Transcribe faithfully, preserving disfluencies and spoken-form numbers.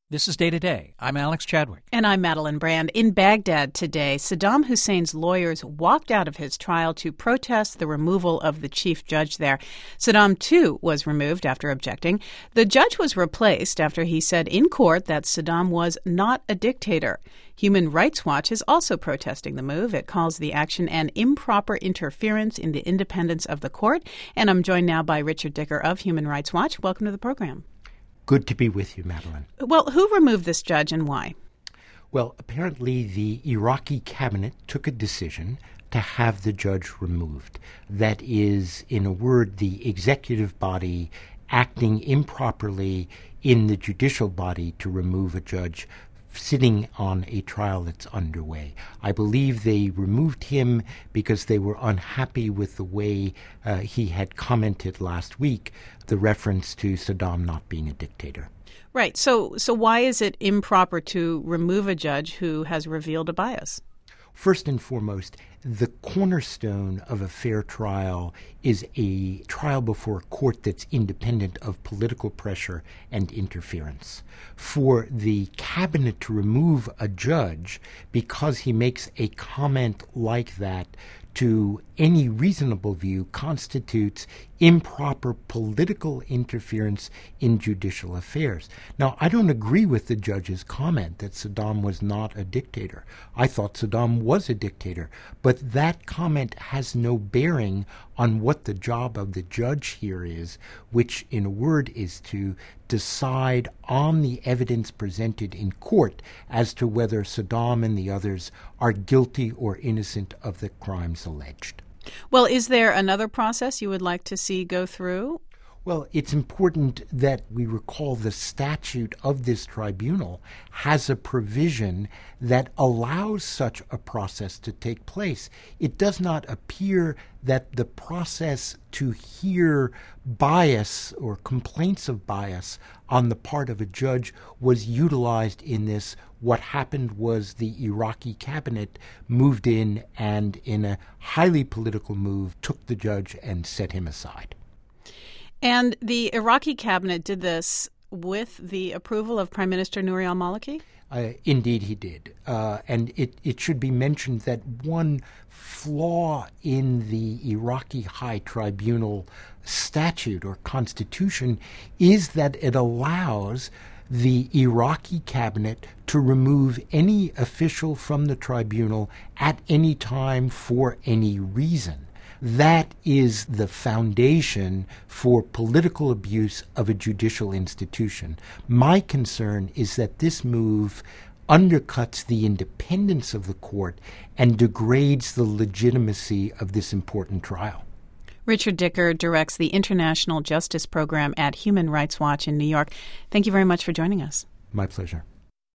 This is Day to Day. I'm Alex Chadwick. And I'm Madeline Brand. In Baghdad today, Saddam Hussein's lawyers walked out of his trial to protest the removal of the chief judge there. Saddam, too, was removed after objecting. The judge was replaced after he said in court that Saddam was not a dictator. Human Rights Watch is also protesting the move. It calls the action an improper interference in the independence of the court. And I'm joined now by Richard Dicker of Human Rights Watch. Welcome to the program. Good to be with you, Madeline. Well, who removed this judge and why? Well, apparently the Iraqi cabinet took a decision to have the judge removed. That is, in a word, the executive body acting improperly in the judicial body to remove a judge sitting on a trial that's underway. I believe they removed him because they were unhappy with the way uh, he had commented last week, the reference to Saddam not being a dictator. Right. So, so why is it improper to remove a judge who has revealed a bias? First and foremost, the cornerstone of a fair trial is a trial before a court that's independent of political pressure and interference. For the cabinet to remove a judge because he makes a comment like that to any reasonable view constitutes improper political interference in judicial affairs. Now, I don't agree with the judge's comment that Saddam was not a dictator. I thought Saddam was a dictator, but that comment has no bearing on what the job of the judge here is, which, in a word, is to decide on the evidence presented in court as to whether Saddam and the others are guilty or innocent of the crimes alleged. Well, is there another process you would like to see go through? Well, it's important that we recall the statute of this tribunal has a provision that allows such a process to take place. It does not appear that the process to hear bias or complaints of bias on the part of a judge was utilized in this. What happened was the Iraqi cabinet moved in and, in a highly political move, took the judge and set him aside. And the Iraqi cabinet did this with the approval of Prime Minister Nouri al-Maliki? Uh, indeed, he did. Uh, and it, it should be mentioned that one flaw in the Iraqi High Tribunal statute or constitution is that it allows the Iraqi cabinet to remove any official from the tribunal at any time for any reason. That is the foundation for political abuse of a judicial institution. My concern is that this move undercuts the independence of the court and degrades the legitimacy of this important trial. Richard Dicker directs the International Justice Program at Human Rights Watch in New York. Thank you very much for joining us. My pleasure.